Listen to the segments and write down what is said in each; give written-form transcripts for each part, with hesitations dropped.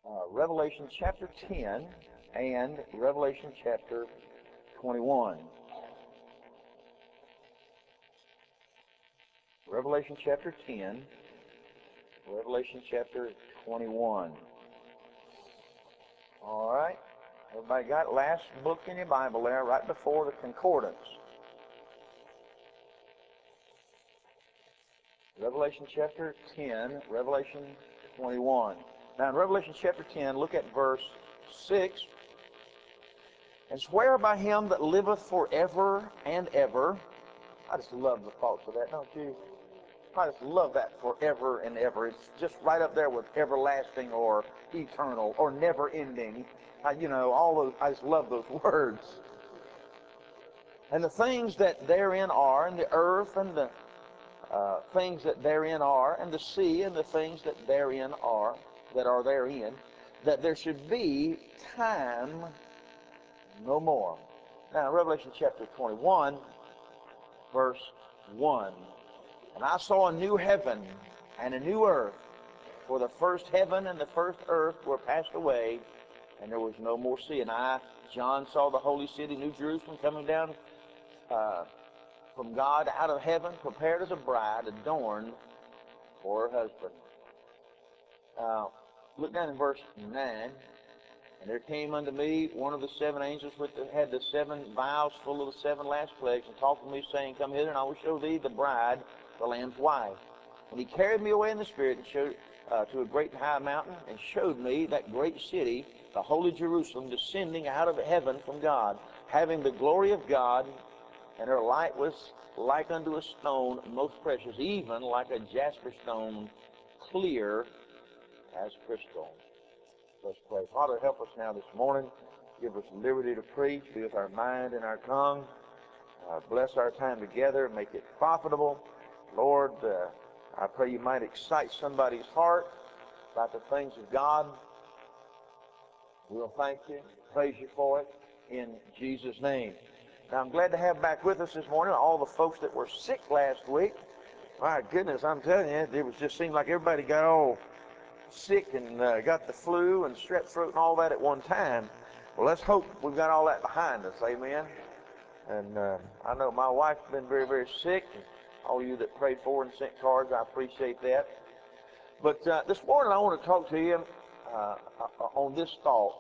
Revelation chapter 10 and Revelation chapter 21. Revelation chapter 10, Revelation chapter 21. All right. Everybody got last book in your Bible there, right before the concordance. Revelation chapter 10, Revelation 21. Now in Revelation chapter 10, look at verse 6. And swear by him that liveth forever and ever. I just love the thoughts of that, don't you? I just love that, forever and ever. It's just right up there with everlasting or eternal or never ending. All those, I just love those words. And the things that therein are, and the earth and the things that therein are, and the sea and the things that therein are, that are therein, that there should be time no more. Now, Revelation chapter 21, verse 1. And I saw a new heaven and a new earth, for the first heaven and the first earth were passed away, and there was no more sea. And I, John, saw the holy city, New Jerusalem, coming down from God out of heaven, prepared as a bride, adorned for her husband. Look down in verse 9. And there came unto me one of the seven angels which had the seven vials full of the seven last plagues, and talked to me, saying, Come hither, and I will show thee the bride, the Lamb's wife. And he carried me away in the Spirit, and showed to a great high mountain, and showed me that great city, the holy Jerusalem, descending out of heaven from God, having the glory of God, and her light was like unto a stone most precious, even like a jasper stone, clear as crystal. Let's pray. Father, help us now this morning. Give us liberty to preach. Be with our mind and our tongue. Bless our time together. Make it profitable. Lord, I pray you might excite somebody's heart about the things of God. We'll thank you, praise you for it in Jesus' name. Now, I'm glad to have back with us this morning all the folks that were sick last week. My goodness, I'm telling you, it just seemed like everybody got all sick and got the flu and strep throat and all that at one time. Well, let's hope we've got all that behind us, amen. And I know my wife's been very, very sick. And all you that prayed for and sent cards, I appreciate that. But this morning I want to talk to you on this thought: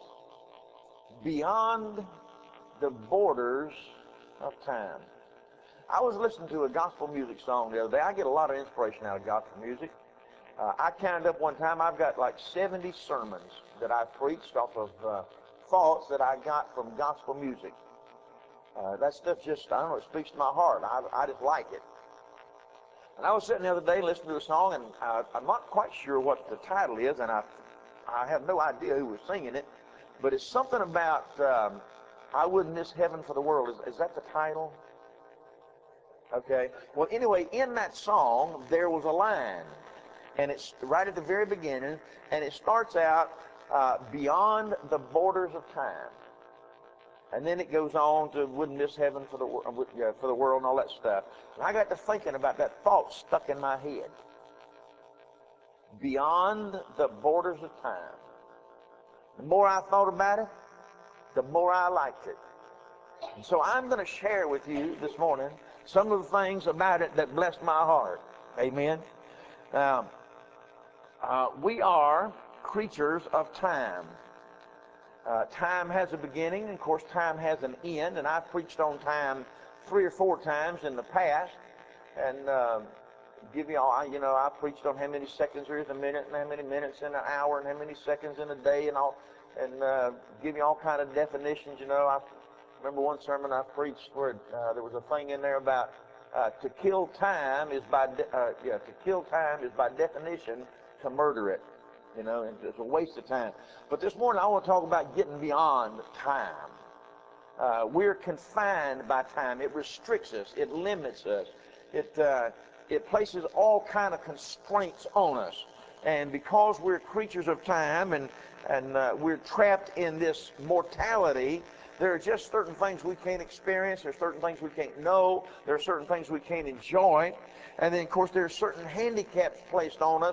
beyond the borders of time. I was listening to a gospel music song the other day. I get a lot of inspiration out of gospel music. I counted up one time, I've got like 70 sermons that I've preached off of thoughts that I got from gospel music. That stuff just, I don't know, it speaks to my heart. I just like it. And I was sitting the other day listening to a song, and I'm not quite sure what the title is, and I have no idea who was singing it, but it's something about I wouldn't miss heaven for the world. Is that the title? Okay. Well, anyway, in that song, there was a line. And it's right at the very beginning, and it starts out beyond the borders of time, and then it goes on to wouldn't miss heaven for the world and all that stuff. And I got to thinking about that thought stuck in my head. Beyond the borders of time. The more I thought about it, the more I liked it. And so I'm going to share with you this morning some of the things about it that blessed my heart. Amen. We are creatures of time. Time has a beginning, and of course time has an end, and I've preached on time 3 or 4 times in the past, and give you all, I preached on how many seconds there is in a minute, and how many minutes in an hour, and how many seconds in a day, and all, and give you all kind of definitions. I remember one sermon I preached where there was a thing in there about to kill time is by definition to murder it, and it's a waste of time. But this morning I want to talk about getting beyond time. We're confined by time. It restricts us. It limits us. It places all kind of constraints on us. And because we're creatures of time and we're trapped in this mortality, there are just certain things we can't experience. There are certain things we can't know. There are certain things we can't enjoy. And then, of course, there are certain handicaps placed on us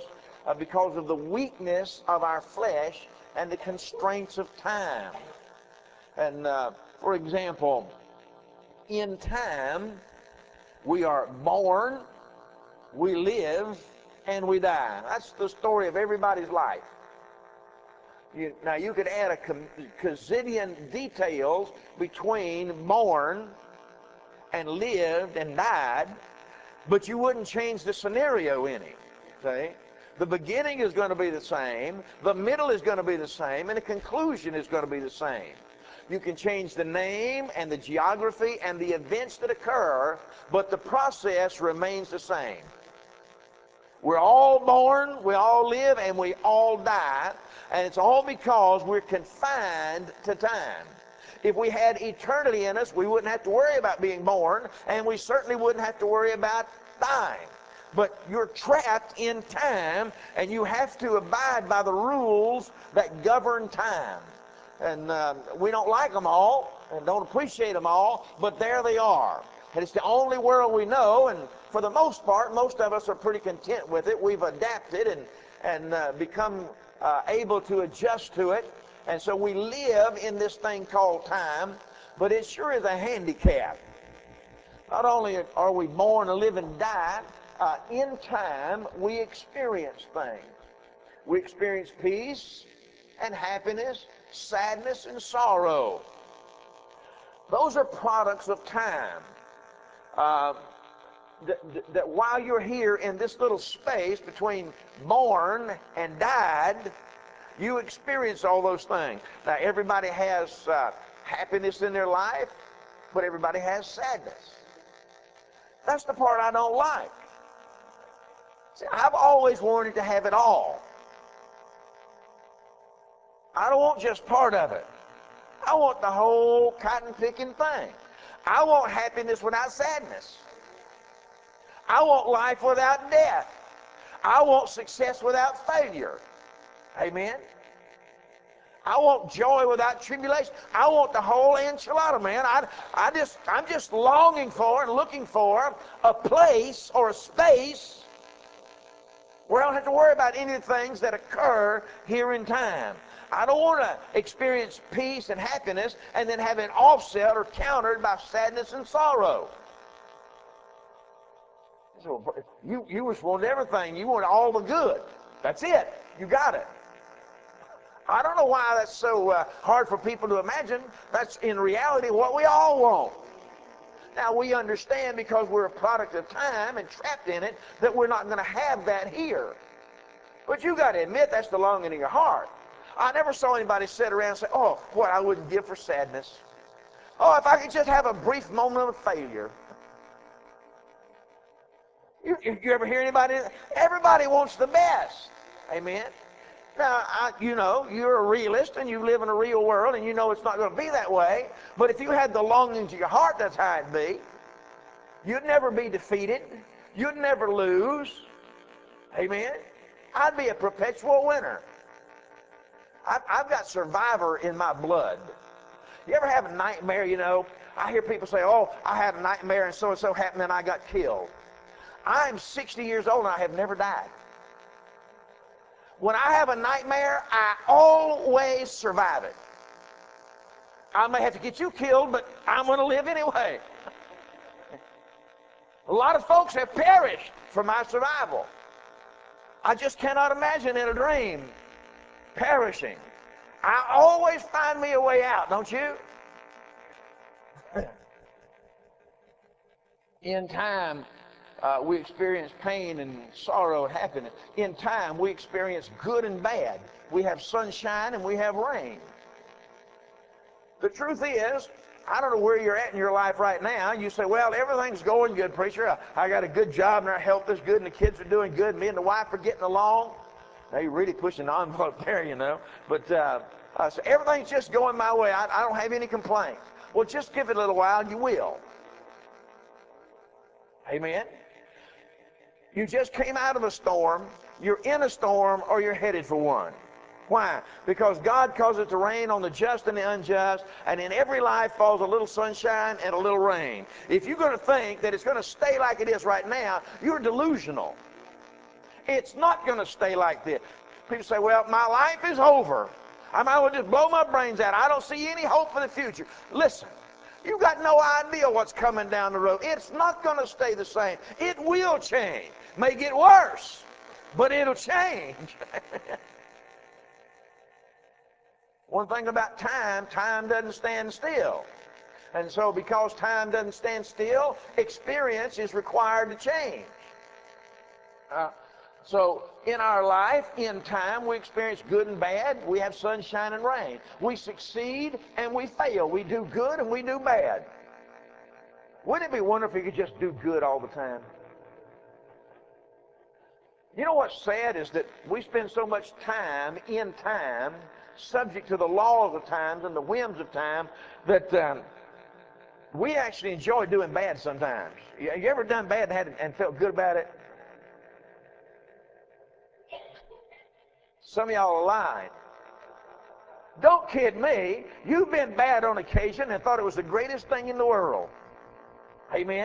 because of the weakness of our flesh and the constraints of time. And for example, in time, we are born, we live, and we die. That's the story of everybody's life. Now, you could add a gazillion details between born and lived and died, but you wouldn't change the scenario any. See? The beginning is going to be the same, the middle is going to be the same, and the conclusion is going to be the same. You can change the name and the geography and the events that occur, but the process remains the same. We're all born, we all live, and we all die, and it's all because we're confined to time. If we had eternity in us, we wouldn't have to worry about being born, and we certainly wouldn't have to worry about dying. But you're trapped in time, and you have to abide by the rules that govern time. And we don't like them all and don't appreciate them all, but there they are. And it's the only world we know, and for the most part, most of us are pretty content with it. We've adapted and become able to adjust to it. And so we live in this thing called time, but it sure is a handicap. Not only are we born to live and die, in time we experience things. We experience peace and happiness, sadness and sorrow. Those are products of time. That while you're here in this little space between born and died, you experience all those things. Now, everybody has happiness in their life, but everybody has sadness. That's the part I don't like. See, I've always wanted to have it all. I don't want just part of it. I want the whole cotton-picking thing. I want happiness without sadness. I want life without death. I want success without failure. Amen? I want joy without tribulation. I want the whole enchilada, man. I'm just longing for and looking for a place or a space where I don't have to worry about any of the things that occur here in time. I don't want to experience peace and happiness and then have it offset or countered by sadness and sorrow. So you just want everything. You want all the good. That's it. You got it. I don't know why that's so hard for people to imagine. That's in reality what we all want. Now, we understand because we're a product of time and trapped in it that we're not going to have that here. But you got to admit that's the longing in your heart. I never saw anybody sit around and say, oh, what I wouldn't give for sadness. Oh, if I could just have a brief moment of failure. You ever hear anybody? Everybody wants the best. Amen. Now, you're a realist and you live in a real world and you know it's not going to be that way. But if you had the longings of your heart, that's how it'd be. You'd never be defeated. You'd never lose. Amen. I'd be a perpetual winner. I've got survivor in my blood. You ever have a nightmare, I hear people say, oh, I had a nightmare and so happened and I got killed. I'm 60 years old and I have never died. When I have a nightmare, I always survive it. I may have to get you killed, but I'm going to live anyway. A lot of folks have perished for my survival. I just cannot imagine in a dream perishing. I always find me a way out, don't you? In time, we experience pain and sorrow and happiness. In time, we experience good and bad. We have sunshine and we have rain. The truth is, I don't know where you're at in your life right now. You say, well, everything's going good, preacher. I got a good job and our health is good and the kids are doing good. Me and the wife are getting along. Now, you're really pushing the envelope there, But so everything's just going my way. I don't have any complaints. Well, just give it a little while and you will. Amen. You just came out of a storm, you're in a storm, or you're headed for one. Why? Because God causes it to rain on the just and the unjust, and in every life falls a little sunshine and a little rain. If you're going to think that it's going to stay like it is right now, you're delusional. It's not going to stay like this. People say, well, my life is over. I might as well just blow my brains out. I don't see any hope for the future. Listen, you've got no idea what's coming down the road. It's not going to stay the same. It will change. May get worse, but it'll change. One thing about time, time doesn't stand still. And so because time doesn't stand still, experience is required to change. So in our life, in time, we experience good and bad. We have sunshine and rain. We succeed and we fail. We do good and we do bad. Wouldn't it be wonderful if you could just do good all the time? You know what's sad is that we spend so much time in time, subject to the law of the times and the whims of time, that we actually enjoy doing bad sometimes. You ever done bad and felt good about it? Some of y'all are lying. Don't kid me. You've been bad on occasion and thought it was the greatest thing in the world. Amen?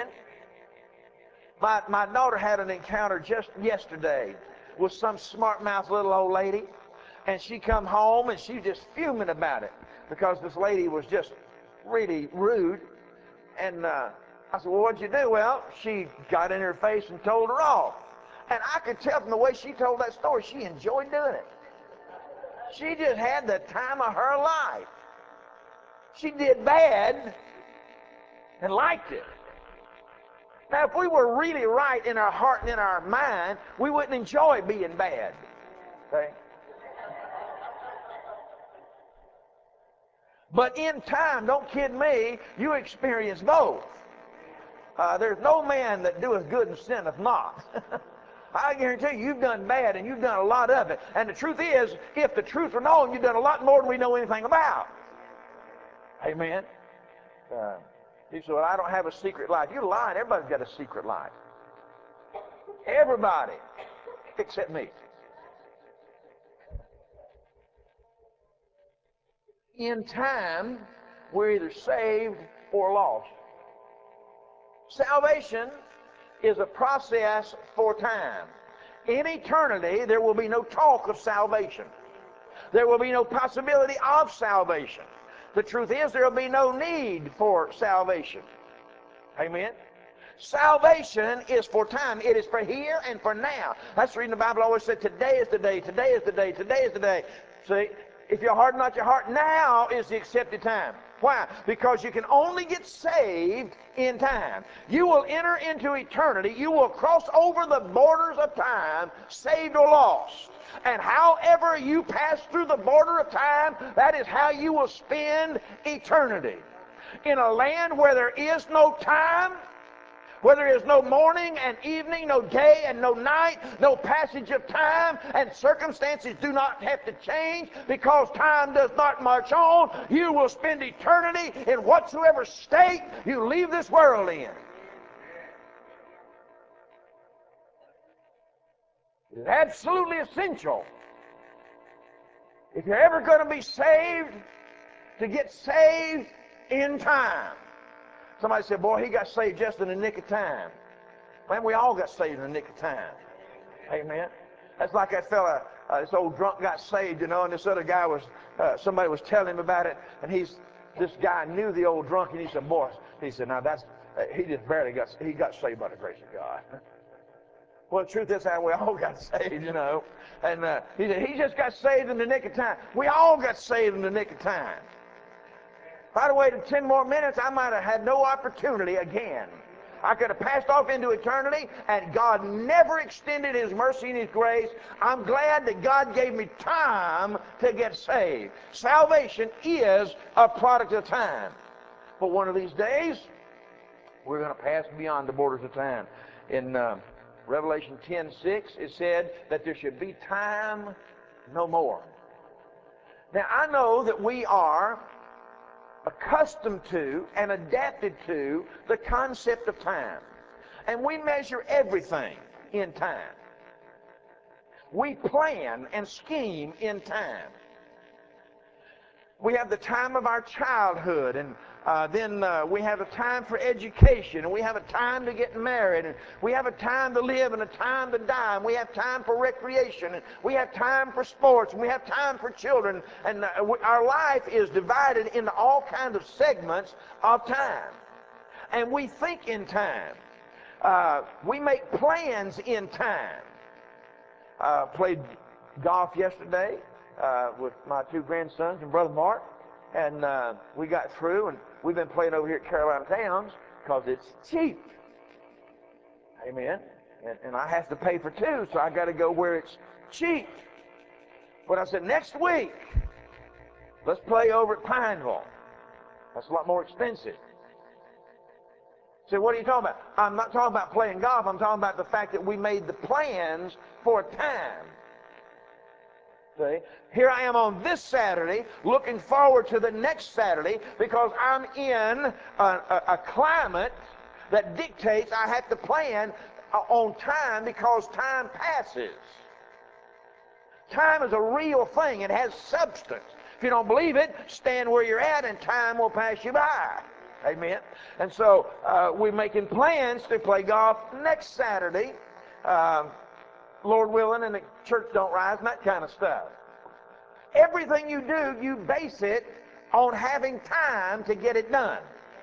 My daughter had an encounter just yesterday with some smart-mouthed little old lady, and she come home and she was just fuming about it because this lady was just really rude. And I said, well, what'd you do? Well, she got in her face and told her off. And I could tell from the way she told that story, she enjoyed doing it. She just had the time of her life. She did bad and liked it. Now, if we were really right in our heart and in our mind, we wouldn't enjoy being bad. Okay? But in time, don't kid me, you experience both. There's no man that doeth good and sinneth not. I guarantee you've done bad and you've done a lot of it. And the truth is, if the truth were known, you've done a lot more than we know anything about. Amen. He said, well, I don't have a secret life. You're lying. Everybody's got a secret life. Everybody, except me. In time, we're either saved or lost. Salvation is a process for time. In eternity, there will be no talk of salvation. There will be no possibility of salvation. The truth is, there will be no need for salvation. Amen? Salvation is for time. It is for here and for now. That's the reason the Bible always said, today is the day, today is the day, today is the day. See, if you harden not your heart, now is the accepted time. Why? Because you can only get saved in time. You will enter into eternity. You will cross over the borders of time, saved or lost. And however you pass through the border of time, that is how you will spend eternity. In a land where there is no time, where there is no morning and evening, no day and no night, no passage of time, and circumstances do not have to change because time does not march on, you will spend eternity in whatsoever state you leave this world in. It's absolutely essential, if you're ever going to be saved, to get saved in time. Somebody said, boy, he got saved just in the nick of time. Man, we all got saved in the nick of time. Amen. That's like that fella, this old drunk got saved, you know, and this other guy was, somebody was telling him about it, and this guy knew the old drunk, and he said, boy, he said, now that's, he just barely got saved by the grace of God. Well, the truth is how we all got saved, you know. And he said, he just got saved in the nick of time. We all got saved in the nick of time. If I'd have waited 10 more minutes, I might have had no opportunity again. I could have passed off into eternity, and God never extended His mercy and His grace. I'm glad that God gave me time to get saved. Salvation is a product of time. But one of these days, we're going to pass beyond the borders of time. In Revelation 10:6, it said that there should be time no more. Now, I know that we are accustomed to and adapted to the concept of time. And we measure everything in time. We plan and scheme in time. We have the time of our childhood and Then we have a time for education, and we have a time to get married, and we have a time to live and a time to die, and we have time for recreation, and we have time for sports, and we have time for children, and our life is divided into all kinds of segments of time. And we think in time. We make plans in time. Played golf yesterday with my two grandsons and Brother Mark, and we got through, and we've been playing over here at Carolina Towns because it's cheap. Amen. And I have to pay for two, so I got to go where it's cheap. But I said, next week, let's play over at Pineville. That's a lot more expensive. So what are you talking about? I'm not talking about playing golf. I'm talking about the fact that we made the plans for time. See? Here I am on this Saturday looking forward to the next Saturday because I'm in a climate that dictates I have to plan on time because time passes. Time is a real thing. It has substance. If you don't believe it, stand where you're at and time will pass you by. Amen. And so we're making plans to play golf next Saturday, Lord willing, and the church don't rise and that kind of stuff. Everything you do, you base it on having time to get it done.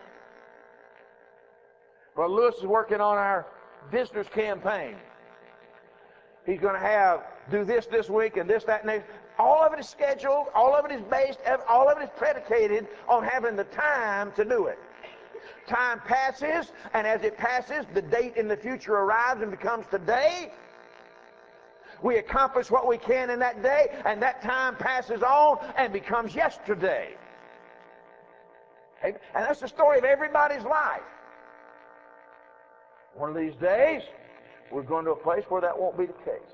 Well, Lewis is working on our visitors campaign. He's going to do this week and this, that, and next. All of it is scheduled. All of it is based. All of it is predicated on having the time to do it. Time passes, and as it passes, the date in the future arrives and becomes today. We accomplish what we can in that day, and that time passes on and becomes yesterday. And that's the story of everybody's life. One of these days, we're going to a place where that won't be the case.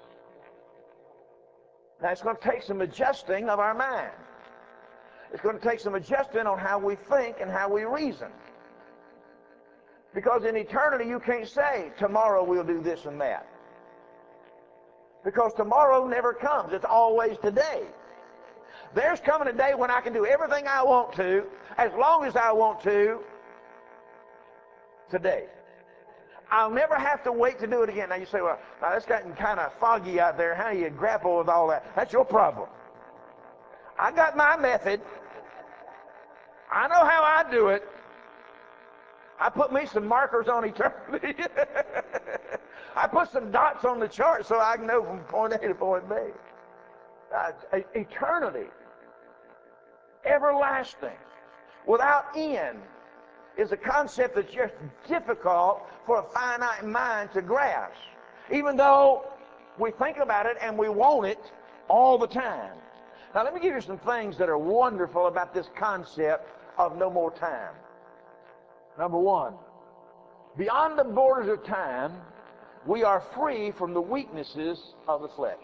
Now, it's going to take some adjusting of our mind. It's going to take some adjusting on how we think and how we reason. Because in eternity, you can't say, tomorrow we'll do this and that. Because tomorrow never comes. It's always today. There's coming a day when I can do everything I want to, as long as I want to, today. I'll never have to wait to do it again. Now you say, well, now that's gotten kind of foggy out there. How do you grapple with all that? That's your problem. I got my method. I know how I do it. I put me some markers on eternity. I put some dots on the chart so I can know from point A to point B. Eternity, everlasting, without end, is a concept that's just difficult for a finite mind to grasp, even though we think about it and we want it all the time. Now, let me give you some things that are wonderful about this concept of no more time. Number one, beyond the borders of time, we are free from the weaknesses of the flesh.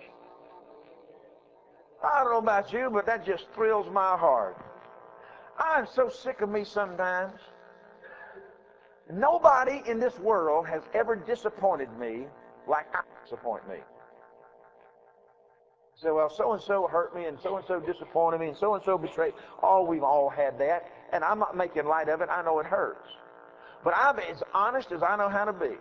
I don't know about you, but that just thrills my heart. I'm so sick of me sometimes. Nobody in this world has ever disappointed me like I disappoint me. So, well, so-and-so hurt me, and so-and-so disappointed me, and so-and-so betrayed. Oh, we've all had that, and I'm not making light of it. I know it hurts. But I'm as honest as I know how to be.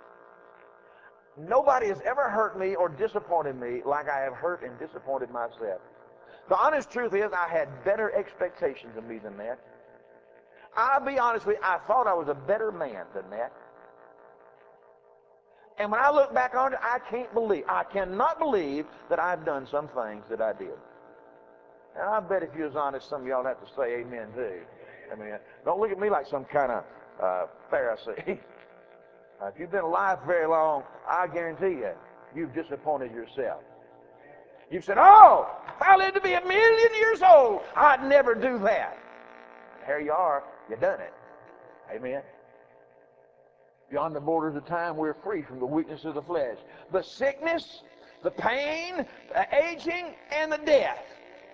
Nobody has ever hurt me or disappointed me like I have hurt and disappointed myself. The honest truth is I had better expectations of me than that. I'll be honest with you, I thought I was a better man than that. And when I look back on it, I cannot believe that I've done some things that I did. And I bet if you was honest, some of y'all have to say amen too. I mean, don't look at me like some kind of Pharisee. If you've been alive very long, I guarantee you, you've disappointed yourself. You've said, oh, if I lived to be 1,000,000 years old, I'd never do that. Here you are, you done it. Amen. Beyond the borders of time, we're free from the weakness of the flesh. The sickness, the pain, the aging, and the death.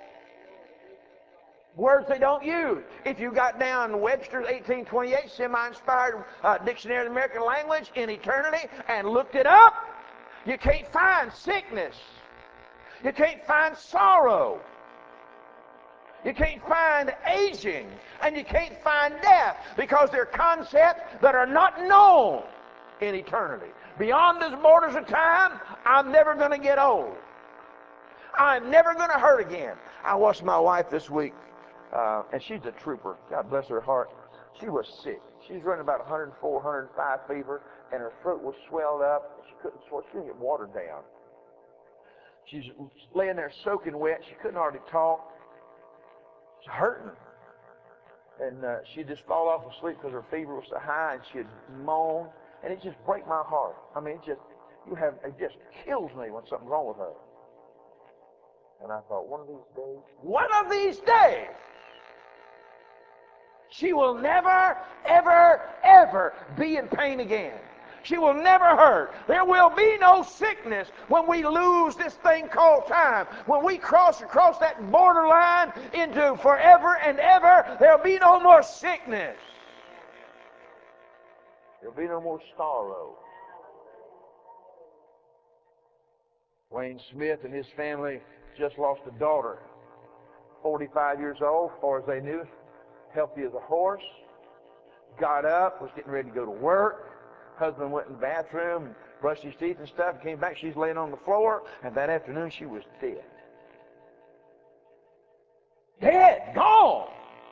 Words they don't use. If you got down Webster's 1828 semi-inspired Dictionary of the American Language in eternity and looked it up, you can't find sickness. You can't find sorrow. You can't find aging, and you can't find death, because they're concepts that are not known in eternity. Beyond these borders of time, I'm never going to get old. I'm never going to hurt again. I watched my wife this week, and she's a trooper. God bless her heart. She was sick. She's running about 104, 105 fever, and her throat was swelled up. She couldn't get watered down. She's laying there soaking wet. She couldn't hardly talk. She's hurting. And she'd just fall off asleep because her fever was so high, and she'd moan. And it just breaks my heart. I mean, it just kills me when something's wrong with her. And I thought, one of these days, she will never, ever, ever be in pain again. She will never hurt. There will be no sickness when we lose this thing called time. When we cross across that borderline into forever and ever, there'll be no more sickness. There'll be no more sorrow. Wayne Smith and his family just lost a daughter, 45 years old, as far as they knew, healthy as a horse. Got up, was getting ready to go to work. Husband went in the bathroom and brushed his teeth and stuff. Came back, she's laying on the floor, and that afternoon she was dead. Dead, gone.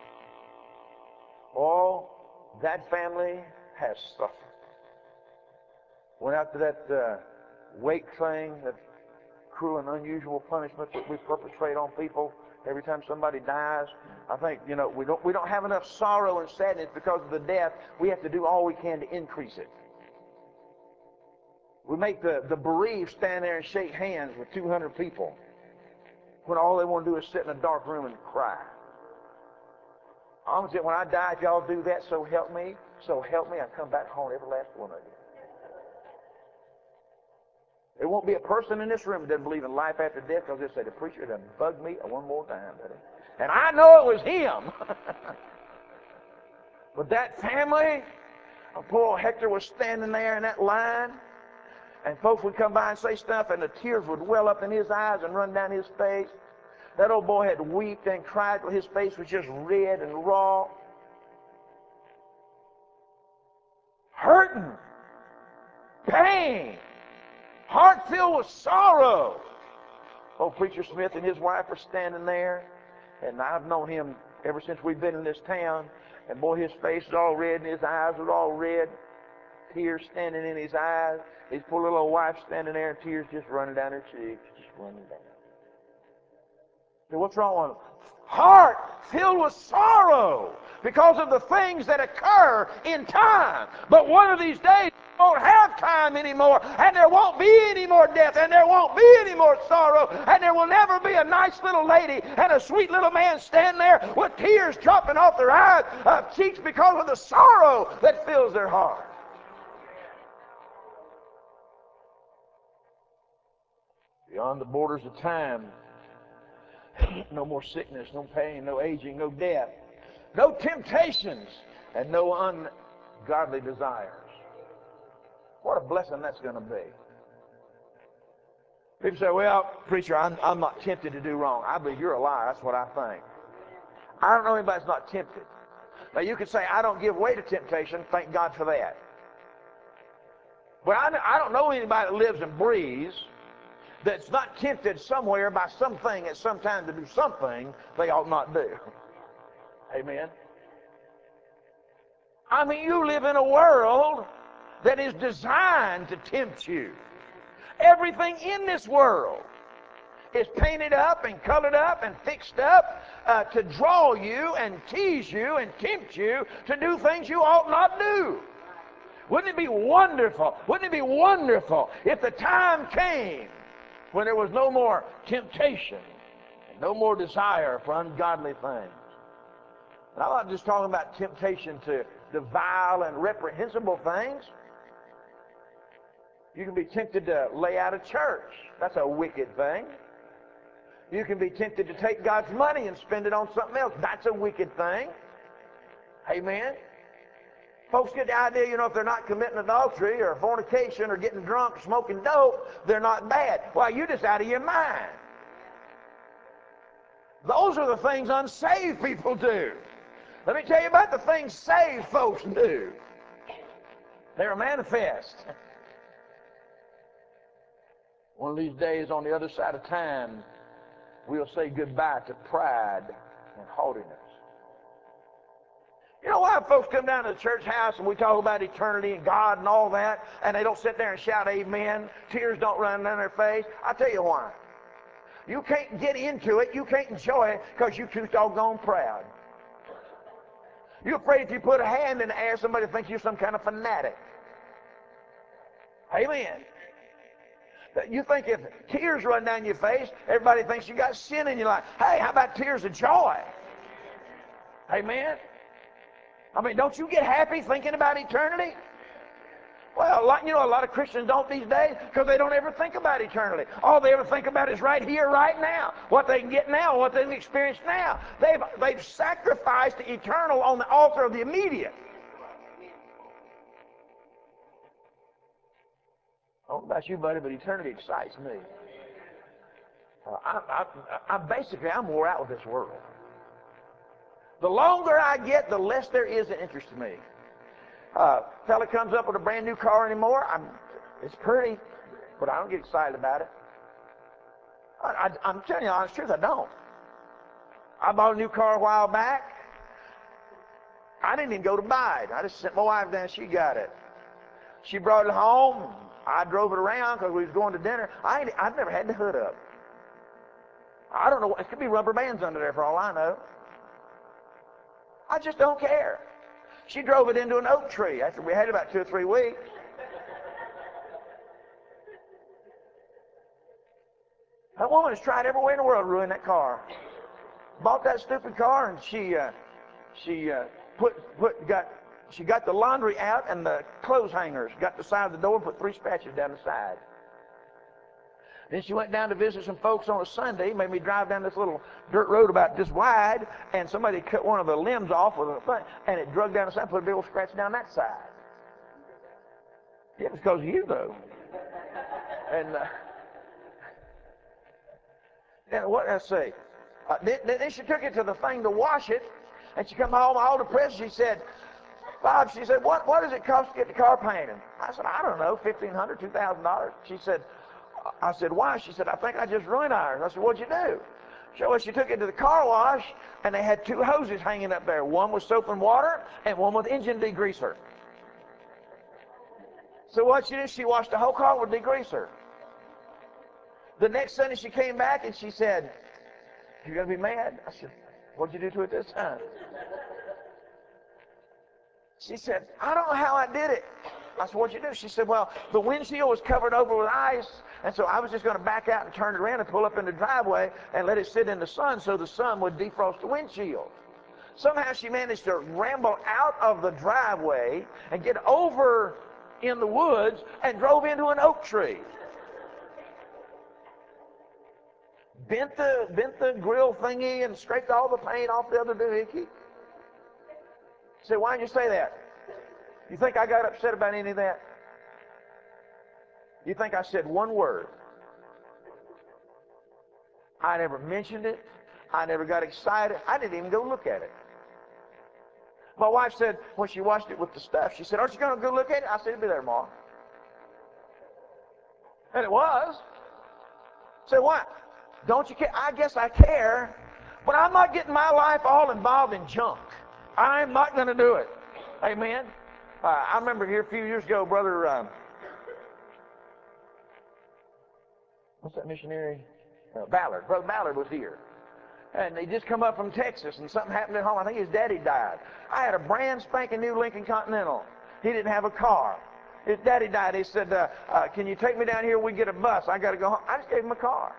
Oh, that family has suffered. Went out to that wake thing, that cruel and unusual punishment that we perpetrate on people every time somebody dies. I think, we don't have enough sorrow and sadness because of the death. We have to do all we can to increase it. We make the bereaved stand there and shake hands with 200 people when all they want to do is sit in a dark room and cry. I'm going to say, when I die, if y'all do that, so help me, I come back home, every last one of you. There won't be a person in this room that doesn't believe in life after death, because they'll say, the preacher done bugged me one more time, buddy. And I know it was him. But that family, poor Hector was standing there in that line, and folks would come by and say stuff, and the tears would well up in his eyes and run down his face. That old boy had wept and cried till his face was just red and raw. Hurting. Pain. Heart filled with sorrow. Old Preacher Smith and his wife are standing there, and I've known him ever since we've been in this town, and boy, his face is all red and his eyes are all red. Tears standing in his eyes. His poor little old wife standing there, and tears just running down her cheeks, just running down. So what's wrong with him? Heart filled with sorrow because of the things that occur in time. But one of these days, we won't have time anymore, and there won't be any more death, and there won't be any more sorrow, and there will never be a nice little lady and a sweet little man stand there with tears dropping off their eyes, cheeks, because of the sorrow that fills their heart. Beyond the borders of time, no more sickness, no pain, no aging, no death, no temptations, and no ungodly desires. What a blessing that's going to be. People say, well, preacher, I'm not tempted to do wrong. I believe you're a liar. That's what I think. I don't know anybody that's not tempted. Now, you could say, I don't give way to temptation. Thank God for that. But I don't know anybody that lives and breathes that's not tempted somewhere by something at some time to do something they ought not do. Amen. I mean, you live in a world that is designed to tempt you. Everything in this world is painted up and colored up and fixed up to draw you and tease you and tempt you to do things you ought not do. Wouldn't it be wonderful? Wouldn't it be wonderful if the time came when there was no more temptation, and no more desire for ungodly things? And I'm not just talking about temptation to the vile and reprehensible things. You can be tempted to lay out a church. That's a wicked thing. You can be tempted to take God's money and spend it on something else. That's a wicked thing. Amen. Folks get the idea, if they're not committing adultery or fornication or getting drunk, smoking dope, they're not bad. Well, you're just out of your mind. Those are the things unsaved people do. Let me tell you about the things saved folks do. They're manifest. One of these days on the other side of time, we'll say goodbye to pride and haughtiness. You know why folks come down to the church house and we talk about eternity and God and all that, and they don't sit there and shout amen, tears don't run down their face? I'll tell you why. You can't get into it, you can't enjoy it, because you're too doggone proud. You're afraid if you put a hand in the air, somebody thinks you're some kind of fanatic. Amen. You think if tears run down your face, everybody thinks you got sin in your life. Hey, how about tears of joy? Amen. I mean, don't you get happy thinking about eternity? Well, a lot of Christians don't these days because they don't ever think about eternity. All they ever think about is right here, right now. What they can get now, what they can experience now. They've sacrificed the eternal on the altar of the immediate. I don't know about you, buddy, but eternity excites me. I'm wore out with this world. The longer I get, the less there is that interests me. Fella comes up with a brand new car anymore. It's pretty, but I don't get excited about it. I'm telling you the honest truth, I don't. I bought a new car a while back. I didn't even go to buy it. I just sent my wife down. She got it. She brought it home. I drove it around because we was going to dinner. I've never had the hood up. I don't know. It could be rubber bands under there for all I know. I just don't care. She drove it into an oak tree after we had it about 2 or 3 weeks. That woman has tried every way in the world to ruin that car. Bought that stupid car, and she got the laundry out and the clothes hangers, got the side of the door and put 3 spatches down the side. Then she went down to visit some folks on a Sunday, made me drive down this little dirt road about this wide, and somebody cut one of the limbs off with a thing, and it drug down the side and put a big old scratch down that side. Yeah, it was because of you, though. And what did I say? Then she took it to the thing to wash it, and she come home all depressed. She said, Bob, she said, what does it cost to get the car painted? I said, I don't know, $1,500, $2,000. I said, why? She said, I think I just ruined ours. I said, what'd you do? She took it to the car wash, and they had 2 hoses hanging up there. One with soap and water, and one with engine degreaser. So what she did, she washed the whole car with degreaser. The next Sunday she came back, and she said, you're going to be mad? I said, what'd you do to it this time? She said, I don't know how I did it. I said, what'd you do? She said, well, the windshield was covered over with ice, and so I was just going to back out and turn it around and pull up in the driveway and let it sit in the sun so the sun would defrost the windshield. Somehow she managed to ramble out of the driveway and get over in the woods and drove into an oak tree. Bent the grill thingy and scraped all the paint off the other doohickey. Said, why didn't you say that? You think I got upset about any of that? You think I said one word? I never mentioned it. I never got excited. I didn't even go look at it. My wife said, when she washed it with the stuff, she said, aren't you going to go look at it? I said, it'll be there tomorrow. And it was. Say, what? Don't you care? I guess I care, but I'm not getting my life all involved in junk. I'm not going to do it. Amen? I remember here a few years ago, Brother, what's that missionary? Ballard. Brother Ballard was here. And he just come up from Texas, and something happened at home. I think his daddy died. I had a brand spanking new Lincoln Continental. He didn't have a car. His daddy died. He said, can you take me down here? We get a bus. I got to go home. I just gave him a car.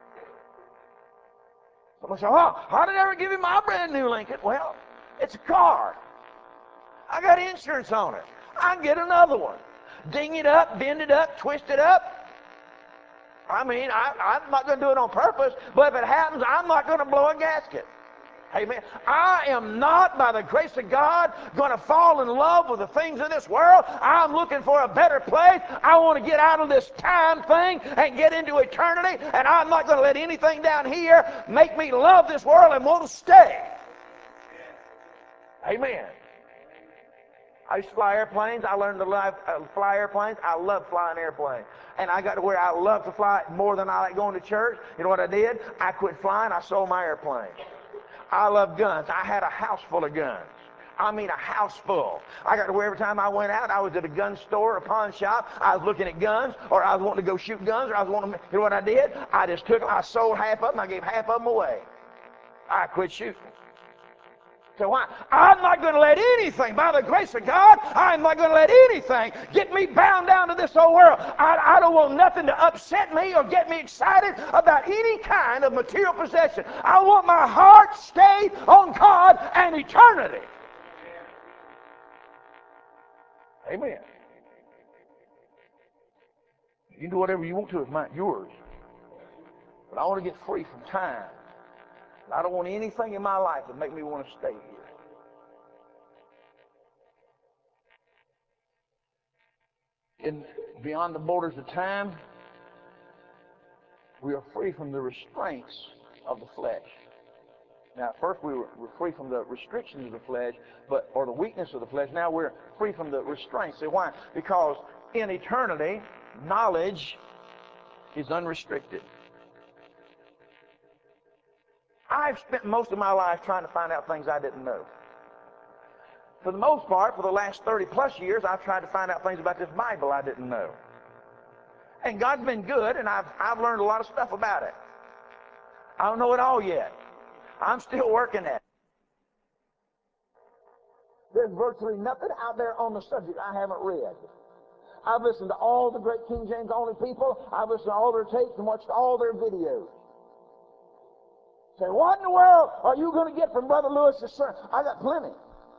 Someone said, oh, how did I ever give him my brand new Lincoln? Well, it's a car. I got insurance on it. I can get another one. Ding it up, bend it up, twist it up. I mean, I'm not going to do it on purpose, but if it happens, I'm not going to blow a gasket. Amen. I am not, by the grace of God, going to fall in love with the things of this world. I'm looking for a better place. I want to get out of this time thing and get into eternity, and I'm not going to let anything down here make me love this world and want to stay. Amen. I used to fly airplanes. I learned to fly airplanes. I love flying airplanes. And I got to where I love to fly more than I like going to church. You know what I did? I quit flying. I sold my airplane. I love guns. I had a house full of guns. I mean a house full. I got to where every time I went out, I was at a gun store, a pawn shop. I was looking at guns, or I was wanting to go shoot guns, or I was wanting to, you know what I did? I just took them. I sold half of them. I gave half of them away. I quit shooting. So why? I'm not going to let anything, by the grace of God, I'm not going to let anything get me bound down to this old world. I don't want nothing to upset me or get me excited about any kind of material possession. I want my heart stayed on God and eternity. Amen. You can do whatever you want to. It's not yours. But I want to get free from time. I don't want anything in my life that make me want to stay here. In beyond the borders of time, we are free from the restraints of the flesh. Now, first we were free from the restrictions of the flesh, or the weakness of the flesh. Now we're free from the restraints. So why? Because in eternity, knowledge is unrestricted. I've spent most of my life trying to find out things I didn't know. For the most part, for the last 30 plus years, I've tried to find out things about this Bible I didn't know. And God's been good, and I've learned a lot of stuff about it. I don't know it all yet. I'm still working at it. There's virtually nothing out there on the subject I haven't read. I've listened to all the great King James only people. I've listened to all their tapes and watched all their videos. Say, what in the world are you going to get from Brother Lewis's sermon? I got plenty.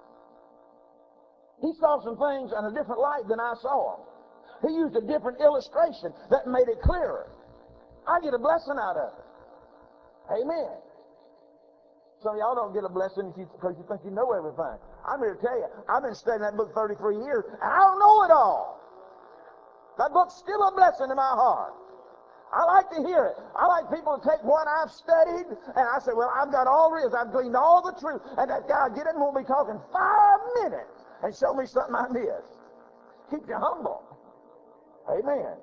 He saw some things in a different light than I saw them. He used a different illustration that made it clearer. I get a blessing out of it. Amen. Some of y'all don't get a blessing because you think you know everything. I'm here to tell you, I've been studying that book 33 years, and I don't know it all. That book's still a blessing in my heart. I like to hear it. I like people to take what I've studied, and I say, well, I've got all the reasons. I've gleaned all the truth. And that guy get in and will be talking 5 minutes and show me something I missed. Keep you humble. Amen.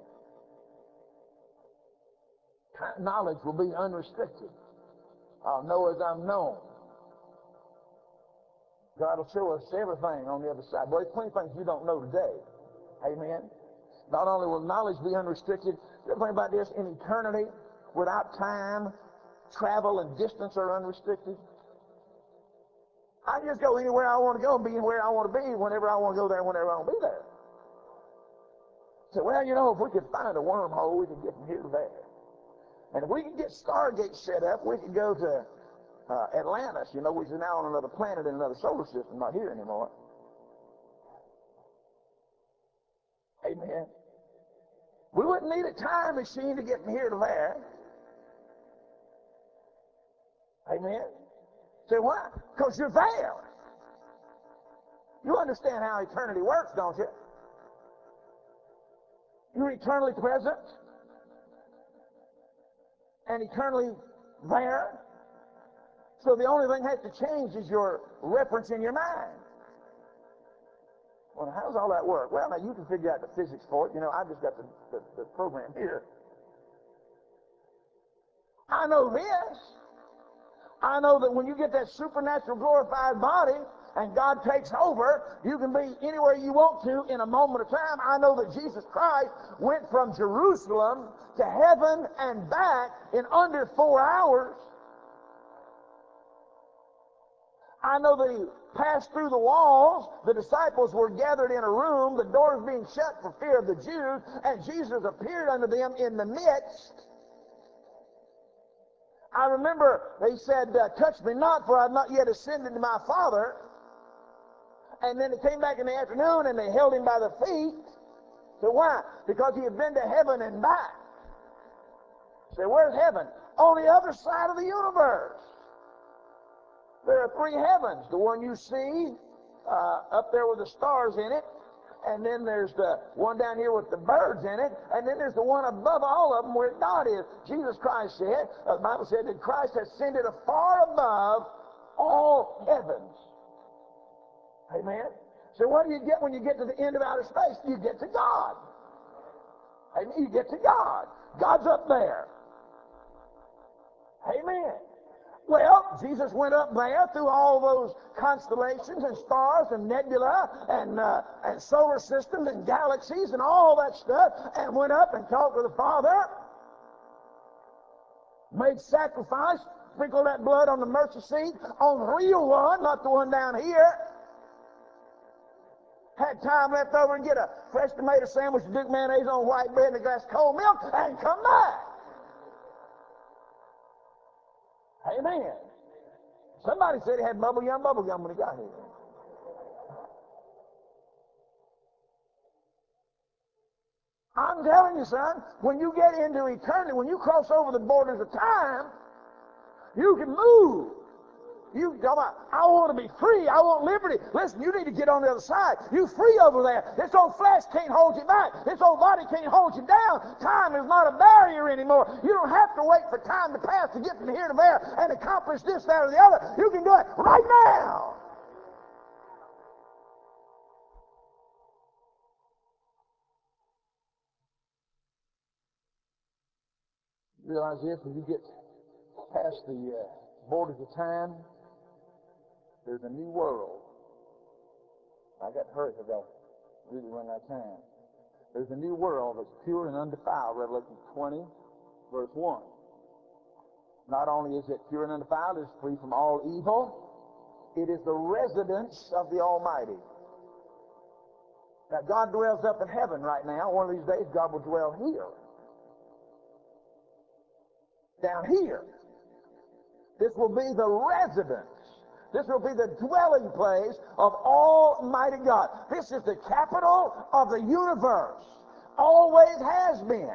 Knowledge will be unrestricted. I'll know as I'm known. God will show us everything on the other side. Boy, there's plenty of things you don't know today. Amen. Not only will knowledge be unrestricted, you ever think about this? In eternity, without time, travel and distance are unrestricted. I can just go anywhere I want to go and be where I want to be whenever I want to go there, whenever I want to be there. So, well, you know, if we could find a wormhole, we could get from here to there. And if we could get Stargate set up, we could go to Atlantis, you know, which is now on another planet in another solar system, not here anymore. Amen. We wouldn't need a time machine to get from here to there. Amen. Say why? Because you're there. You understand how eternity works, don't you? You're eternally present and eternally there. So the only thing that has to change is your reference in your mind. Well, how does all that work? Well, now you can figure out the physics for it. You know, I've just got the program here. I know this. I know that when you get that supernatural glorified body and God takes over, you can be anywhere you want to in a moment of time. I know that Jesus Christ went from Jerusalem to heaven and back in under 4 hours. I know that he passed through the walls. The disciples were gathered in a room, the doors being shut for fear of the Jews, and Jesus appeared unto them in the midst. I remember they said, touch me not, for I have not yet ascended to my Father. And then they came back in the afternoon and they held him by the feet. So why? Because he had been to heaven and back. So where's heaven? On the other side of the universe. are three heavens. The one you see up there with the stars in it, and then there's the one down here with the birds in it, and then there's the one above all of them where God is. Jesus Christ said, the Bible said that Christ has ascended afar above all heavens. Amen? So what do you get when you get to the end of outer space? You get to God. Amen? You get to God. God's up there. Amen. Well, Jesus went up there through all those constellations and stars and nebula and solar systems and galaxies and all that stuff, and went up and talked with the Father, made sacrifice, sprinkled that blood on the mercy seat, on the real one, not the one down here. Had time left over and get a fresh tomato sandwich, Duke mayonnaise on white bread and a glass of cold milk, and come back. Amen. Somebody said he had bubble gum when he got here. I'm telling you, son, when you get into eternity, when you cross over the borders of time, you can move. You talk about, I want to be free. I want liberty. Listen, you need to get on the other side. You free over there. This old flesh can't hold you back. This old body can't hold you down. Time is not a barrier anymore. You don't have to wait for time to pass to get from here to there and accomplish this, that, or the other. You can do it right now. You realize this, when you get past the borders of time, there's a new world. I got to hurry because I really run out of time. There's a new world that's pure and undefiled, Revelation 20, verse 1. Not only is it pure and undefiled, it's free from all evil. It is the residence of the Almighty. Now, God dwells up in heaven right now. One of these days, God will dwell here. Down here. This will be the residence. This will be the dwelling place of Almighty God. This is the capital of the universe. Always has been.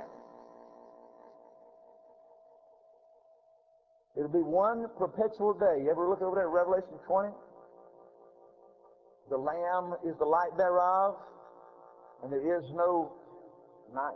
It'll be one perpetual day. You ever look over there at Revelation 20? The Lamb is the light thereof, and there is no night.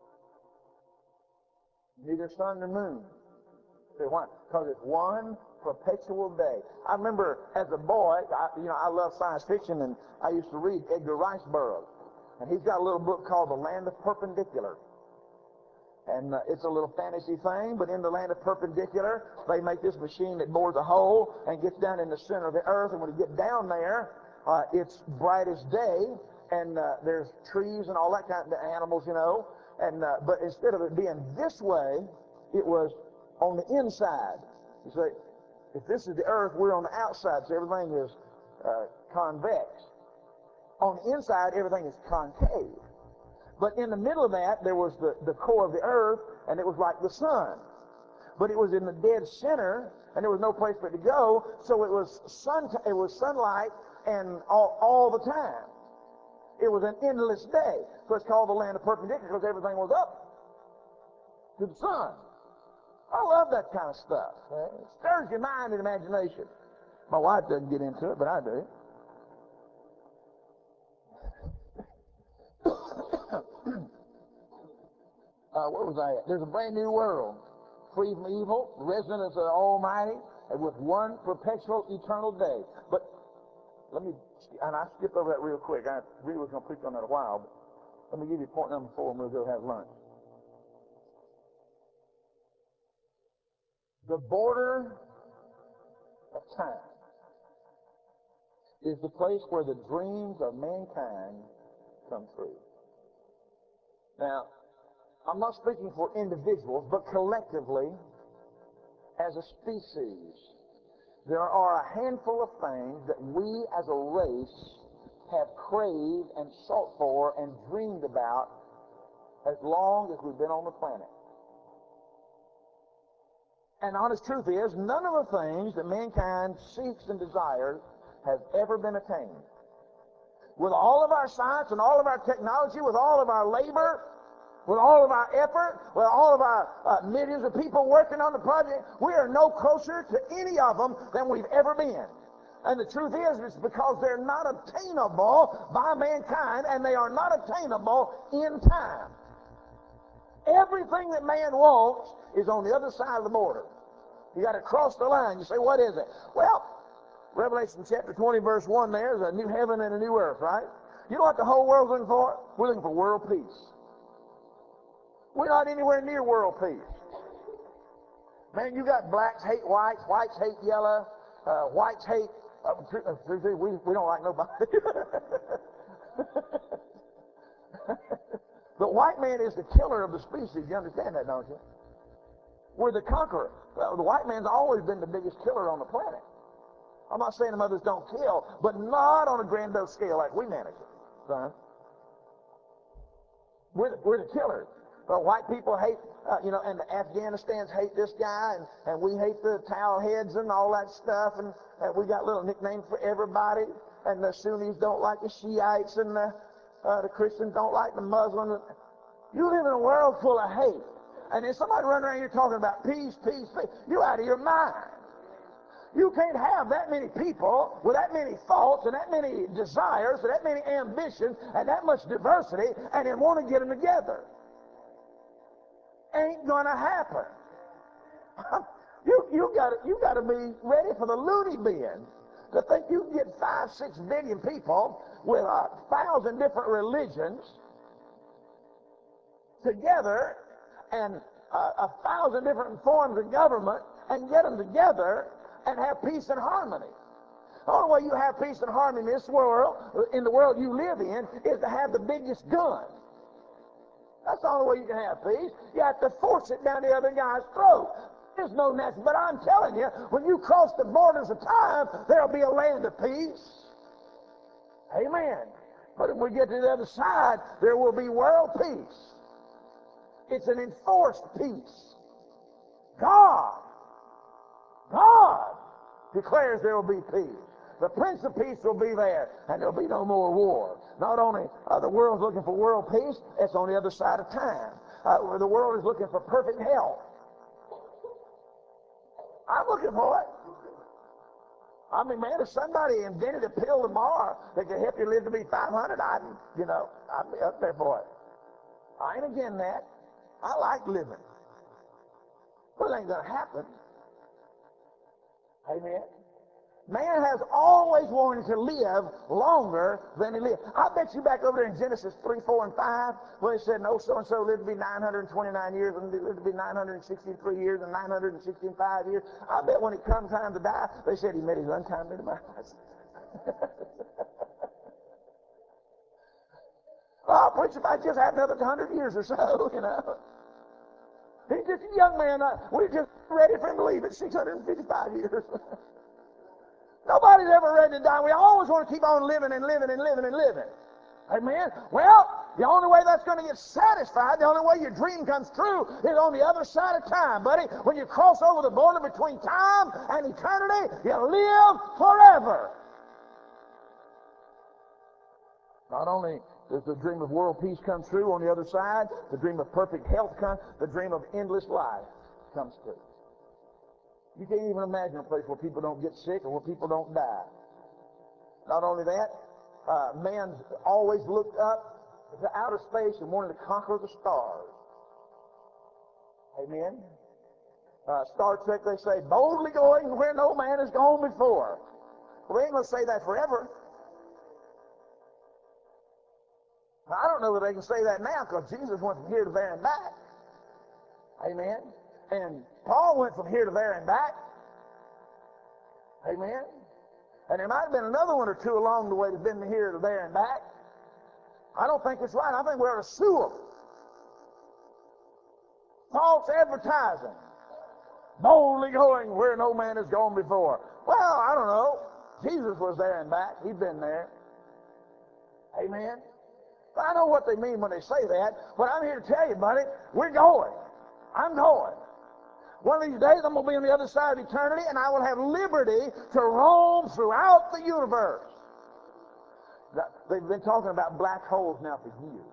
Neither sun nor moon. Why? Because it's one perpetual day. I remember as a boy, I love science fiction, and I used to read Edgar Rice Burroughs. And he's got a little book called The Land of Perpendicular. And it's a little fantasy thing, but in the land of perpendicular, they make this machine that bores a hole and gets down in the center of the earth. And when you get down there, it's bright as day, and there's trees and all that kind of animals, And but instead of it being this way, it was on the inside. You say, if this is the earth, we're on the outside, so everything is convex. On the inside, everything is concave. But in the middle of that, there was the core of the earth, and it was like the sun. But it was in the dead center, and there was no place for it to go, so it was sunlight and all the time. It was an endless day. So it's called the land of perpendicular because everything was up to the sun. I love that kind of stuff. It stirs your mind and imagination. My wife doesn't get into it, but I do. Where was I at? There's a brand new world, free from evil, resident of the Almighty, and with one perpetual eternal day. But I skipped over that real quick. I really was going to preach on that a while, but let me give you point number 4, and we'll go have lunch. The border of time is the place where the dreams of mankind come true. Now, I'm not speaking for individuals, but collectively, as a species, there are a handful of things that we as a race have craved and sought for and dreamed about as long as we've been on the planet. And the honest truth is, none of the things that mankind seeks and desires has ever been attained. With all of our science and all of our technology, with all of our labor, with all of our effort, with all of our millions of people working on the project, we are no closer to any of them than we've ever been. And the truth is, it's because they're not obtainable by mankind, and they are not obtainable in time. Everything that man wants is on the other side of the border. You got to cross the line. You say, what is it? Well, Revelation chapter 20, verse 1 there's a new heaven and a new earth, right? You know what the whole world's looking for? We're looking for world peace. We're not anywhere near world peace. Man, you got blacks hate whites, whites hate yellow, whites hate... we don't like nobody. The white man is the killer of the species. You understand that, don't you? We're the conqueror. Well, the white man's always been the biggest killer on the planet. I'm not saying the others don't kill, but not on a grandiose scale like we manage it. Son. We're the killers. White people hate, and the Afghanistans hate this guy, and we hate the towel heads and all that stuff, and we got little nicknames for everybody, and the Sunnis don't like the Shiites, and the Christians don't like the Muslims. You live in a world full of hate, and then somebody running around here talking about peace, peace, peace. You're out of your mind. You can't have that many people with that many thoughts and that many desires and that many ambitions and that much diversity and then want to get them together. Ain't gonna happen. you got to be ready for the loony bin to think you can get 5-6 billion people with 1,000 different religions together and 1,000 different forms of government and get them together and have peace and harmony. The only way you have peace and harmony in this world, in the world you live in, is to have the biggest gun. That's the only way you can have peace. You have to force it down the other guy's throat. There's no natural, but I'm telling you, when you cross the borders of time, there'll be a land of peace. Amen. But if we get to the other side, there will be world peace. It's an enforced peace. God declares there will be peace. The Prince of Peace will be there, and there'll be no more war. Not only the world's looking for world peace, it's on the other side of time. The world is looking for perfect health. I'm looking for it. I mean, man, if somebody invented a pill tomorrow that could help you live to be 500, I'd be up there for it. I ain't against that. I like living. But it ain't going to happen. Amen. Man has always wanted to live longer than he lived. I bet you back over there in Genesis 3, 4, and 5, where it said, no, so-and-so lived to be 929 years, and lived to be 963 years, and 965 years. I bet when it comes time to die, they said he met his untimely demise. Oh, preacher might just have another 100 years or so, He's just a young man. We're just ready for him to leave at 655 years. Nobody's ever ready to die. We always want to keep on living and living and living and living. Amen? Well, the only way that's going to get satisfied, the only way your dream comes true is on the other side of time, buddy. When you cross over the border between time and eternity, you live forever. Not only does the dream of world peace come true on the other side, the dream of perfect health comes, the dream of endless life comes true. You can't even imagine a place where people don't get sick or where people don't die. Not only that, man's always looked up to outer space and wanted to conquer the stars. Amen? Star Trek, they say, boldly going where no man has gone before. Well, they ain't going to say that forever. I don't know that they can say that now because Jesus went from here to there and back. Amen? And Paul went from here to there and back. Amen? And there might have been another one or two along the way that's been here to there and back. I don't think it's right. I think we ought to sue them. False advertising. Boldly going where no man has gone before. Well, I don't know. Jesus was there and back. He'd been there. Amen? I know what they mean when they say that, but I'm here to tell you, buddy, we're going. I'm going. One of these days, I'm going to be on the other side of eternity, and I will have liberty to roam throughout the universe. They've been talking about black holes now for years.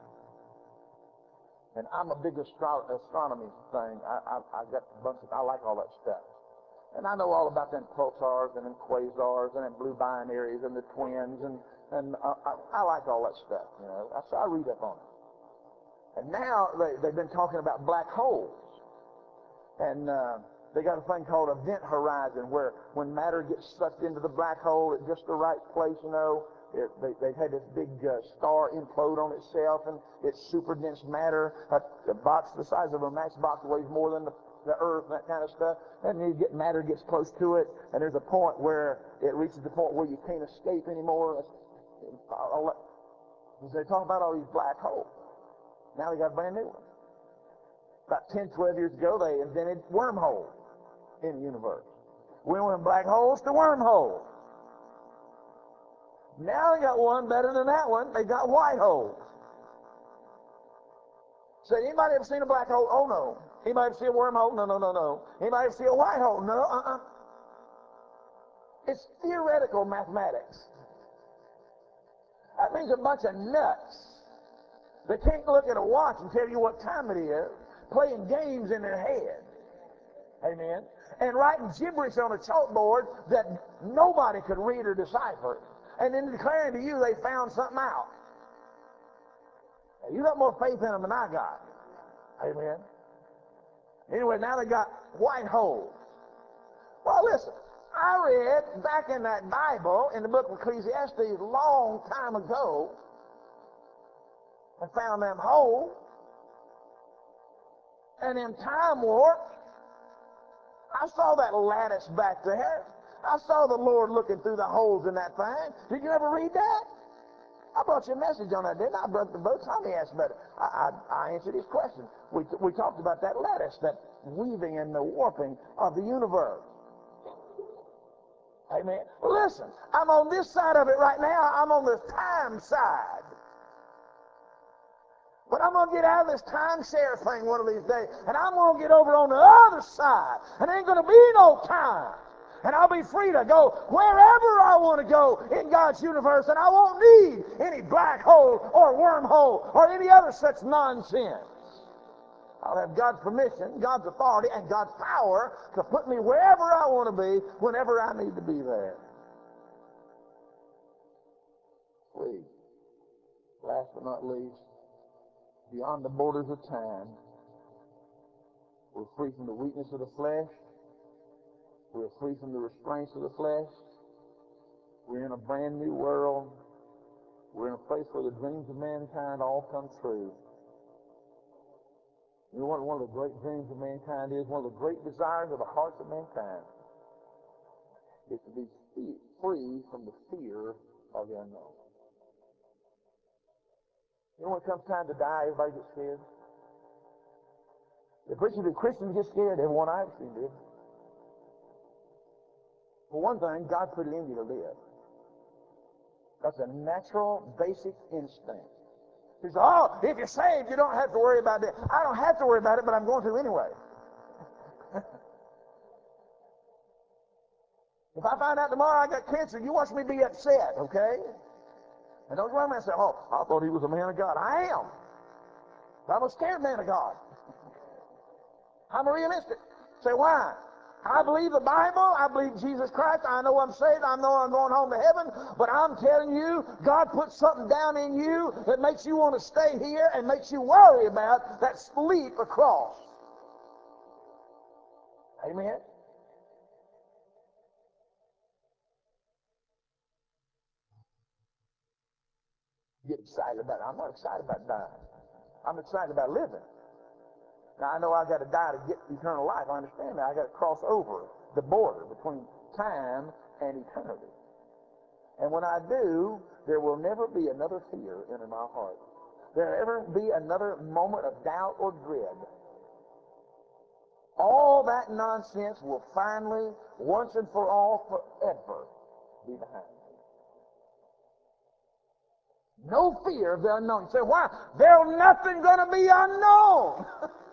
And I'm a big astronomy thing. I got a bunch of, I like all that stuff. And I know all about them pulsars and them quasars and them blue binaries and the twins, and I like all that stuff, you know. So I read up on it. And now they've been talking about black holes. And they got a thing called event horizon, where when matter gets sucked into the black hole at just the right place, you know, they've had this big star implode on itself, and it's super dense matter. A box the size of a matchbox weighs more than the Earth, and that kind of stuff. And matter gets close to it, and there's a point where it reaches the point where you can't escape anymore. They talk about all these black holes. Now they got a brand new one. About 10, 12 years ago, they invented wormholes in the universe. We went from black holes to wormholes. Now they got one better than that one. They got white holes. So anybody ever seen a black hole? Oh, no. Anybody ever see a wormhole? No, no, no, no. Anybody ever see a white hole? No, It's theoretical mathematics. That means a bunch of nuts. They can't look at a watch and tell you what time it is, playing games in their head. Amen. And writing gibberish on a chalkboard that nobody could read or decipher, and then declaring to you they found something out. You got more faith in them than I got. Amen. Anyway, now they got white holes. Well, listen, I read back in that Bible, in the book of Ecclesiastes, a long time ago, and found them holes, and in time warp, I saw that lattice back there. I saw the Lord looking through the holes in that thing. Did you ever read that? I brought you a message on that, didn't I? Brother Tommy asked about it. I answered his question. We talked about that lattice, that weaving and the warping of the universe. Amen. Well, listen, I'm on this side of it right now. I'm on the time side. But I'm going to get out of this timeshare thing one of these days, and I'm going to get over on the other side, and there ain't going to be no time. And I'll be free to go wherever I want to go in God's universe, and I won't need any black hole or wormhole or any other such nonsense. I'll have God's permission, God's authority, and God's power to put me wherever I want to be, whenever I need to be there. Please, last but not least, beyond the borders of time, we're free from the weakness of the flesh. We're free from the restraints of the flesh. We're in a brand new world. We're in a place where the dreams of mankind all come true. You know what one of the great dreams of mankind is? One of the great desires of the hearts of mankind is to be free from the fear of the unknown. You know, when it comes time to die, everybody gets scared. The Christians get scared. Everyone I've seen did. For one thing, God put it in you to live. That's a natural, basic instinct. He says, oh, if you're saved, you don't have to worry about it. I don't have to worry about it, but I'm going to anyway. If I find out tomorrow I got cancer, you watch me be upset, okay? And don't run around and say, oh, I thought he was a man of God. I am. But I'm a scared man of God. I'm realistic. Say, why? I believe the Bible. I believe Jesus Christ. I know I'm saved. I know I'm going home to heaven. But I'm telling you, God put something down in you that makes you want to stay here and makes you worry about that leap across. Amen? Get excited about it. I'm not excited about dying. I'm excited about living. Now, I know I got to die to get eternal life. I understand that. I got to cross over the border between time and eternity. And when I do, there will never be another fear in my heart. There will ever be another moment of doubt or dread. All that nonsense will finally, once and for all, forever be behind me. No fear of the unknown. You say, why? There's nothing going to be unknown.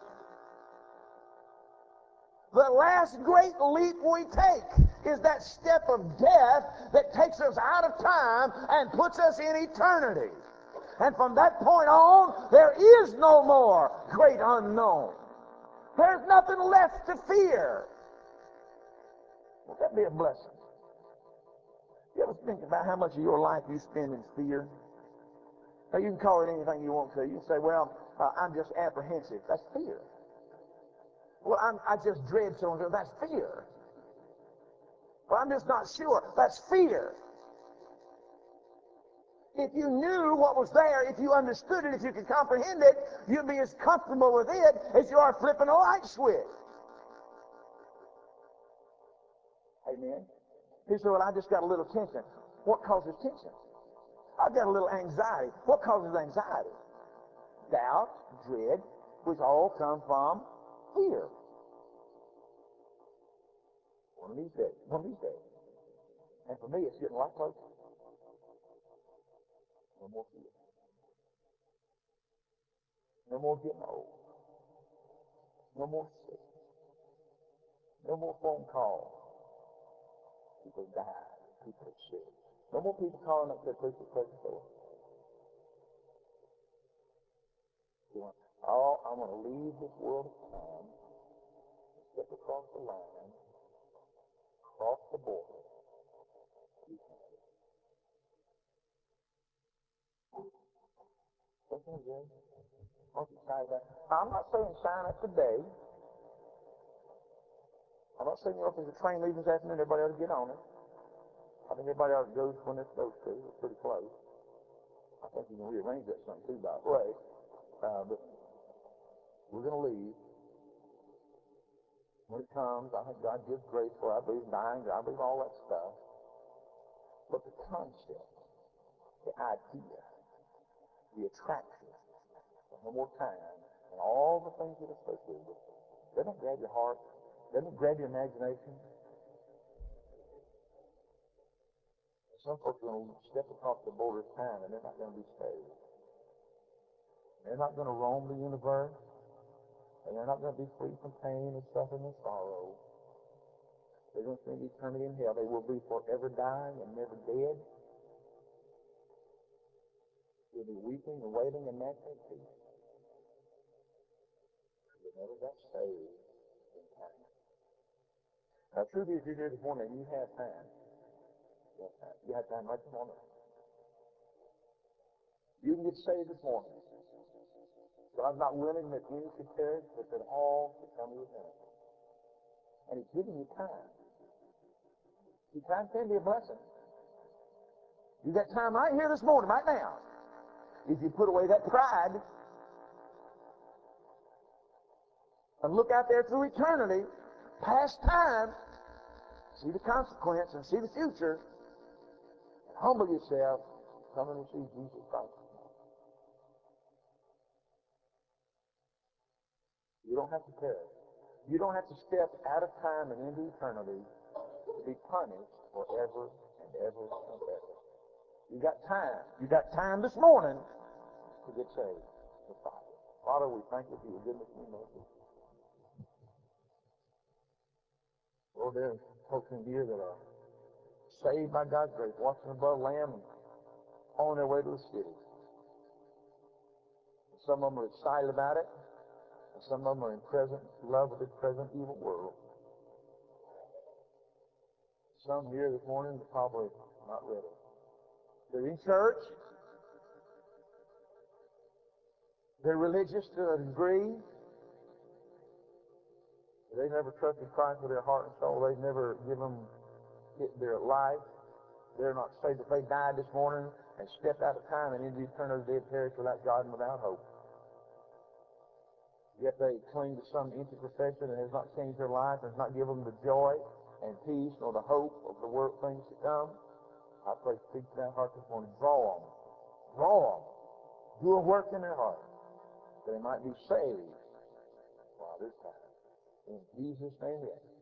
The last great leap we take is that step of death that takes us out of time and puts us in eternity. And from that point on, there is no more great unknown. There's nothing left to fear. Would that be a blessing? You ever think about how much of your life you spend in fear? Now, you can call it anything you want to. You can say, well, I'm just apprehensive. That's fear. Well, I just dread so-and-so. That's fear. Well, I'm just not sure. That's fear. If you knew what was there, if you understood it, if you could comprehend it, you'd be as comfortable with it as you are flipping a light switch. Amen. He said, well, I just got a little tension. What causes tension? I've got a little anxiety. What causes anxiety? Doubt, dread, which all come from fear. One of these days. One of these days. And for me, it's getting a lot closer. No more fear. No more getting old. No more sick. No more phone calls. People died. People are sick. No more people calling up their preacher store. Oh, I'm going to leave this world of time, step across the line, cross the border. Something good. Aren't you excited about it? I'm not saying sign up today. I'm not saying, if there's a train leaving this afternoon, everybody ought to get on it. I think everybody ought to go when it's supposed to. It's pretty close. I think you can rearrange that something too, by the way. But we're going to leave. When it comes, I think God gives grace for it. I believe dying, I believe all that stuff. But the concept, the idea, the attraction, no more time, and all the things that are associated with it, doesn't it grab your heart? Doesn't it grab your imagination? Some folks are going to step across the border of time, and they're not going to be saved. They're not going to roam the universe, and they're not going to be free from pain and suffering and sorrow. They're going to spend eternity in hell. They will be forever dying and never dead. They'll be weeping and wailing and gnashing of teeth. They never got saved in time. Now, truth is, you're here this morning and you have time. You have time right this morning. You can get saved this morning. God's not willing that any should perish, but that all should come to repentance. And He's giving you time. See, time can be a blessing. You got time right here this morning, right now. If you put away that pride and look out there through eternity, past time, see the consequence and see the future, and humble yourself, come and receive Jesus Christ. You don't have to perish. You don't have to step out of time and into eternity to be punished forever and ever and ever. You got time. You got time this morning to get saved. Father, we thank you for your goodness and your mercy. Lord, there are folks in here that are saved by God's grace, watching above Lamb and on their way to the city. Some of them are excited about it, and some of them are in present love with this present evil world. Some here this morning are probably not ready. They're in church. They're religious to a degree. They've never trusted Christ with their heart and soul. They've never given their life. They're not saved. If they died this morning and stepped out of time and into eternity, they'd perish without God and without hope. Yet they cling to some empty profession that has not changed their life and has not given them the joy and peace nor the hope of the world things to come. I pray, speak to that heart this morning. Draw them. Draw them. Do a work in their heart that they might be saved while this time. In Jesus' name, yes.